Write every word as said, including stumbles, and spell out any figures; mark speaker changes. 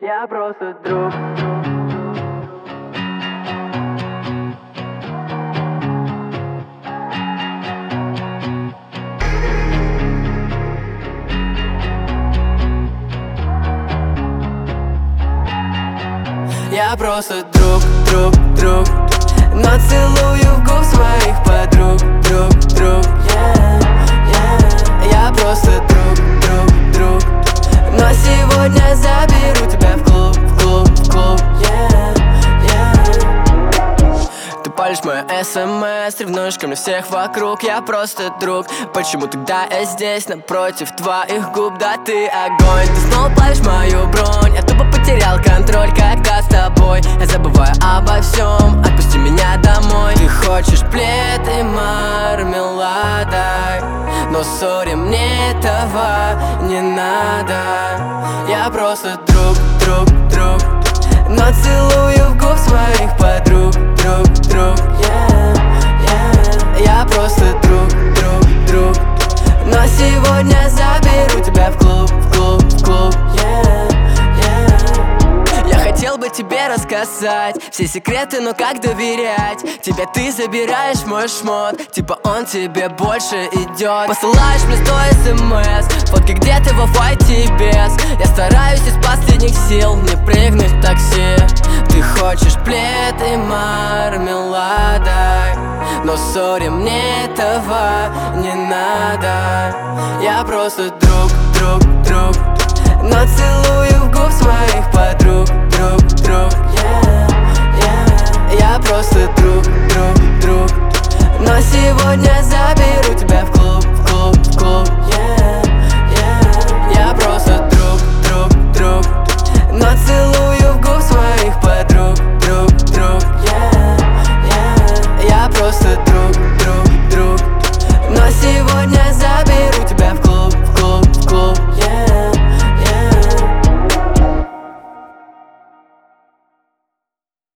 Speaker 1: Я просто друг. Я просто друг, друг, друг. Но целую в губ своих подруг, друг, друг, yeah, yeah. Я просто друг, друг, друг. Но сегодня заберу тебя в клуб, в клуб, в клуб, yeah, yeah. Ты палишь мои смс, ревнуешь ко мне всех вокруг. Я просто друг. Почему тогда я здесь напротив твоих губ? Да ты огонь, ты снова плавишь мою бронь. Я тупо потерял контроль, когда с тобой. Я забываю обо всем, отпусти меня домой. Ты хочешь плед и мармелада, но сори, мне этого не надо. Я просто друг, друг, друг. Но целую в губ своих подруг, друг, друг, yeah, yeah. Я просто друг, друг, друг. Но сегодня заберу тебя в клуб, в клуб, в клуб, yeah, yeah. Я хотел бы тебе рассказать все секреты, но как доверять тебе? Ты забираешь мой шмот, типа он тебе больше идет. Посылаешь мне сто смс, фотки, где ты во файте без. Я стараюсь из последних сил не прыгнуть в такси. Ты хочешь плед и мармелада, но сори, мне этого не надо. Я просто друг, друг, друг. Но целую в губ своих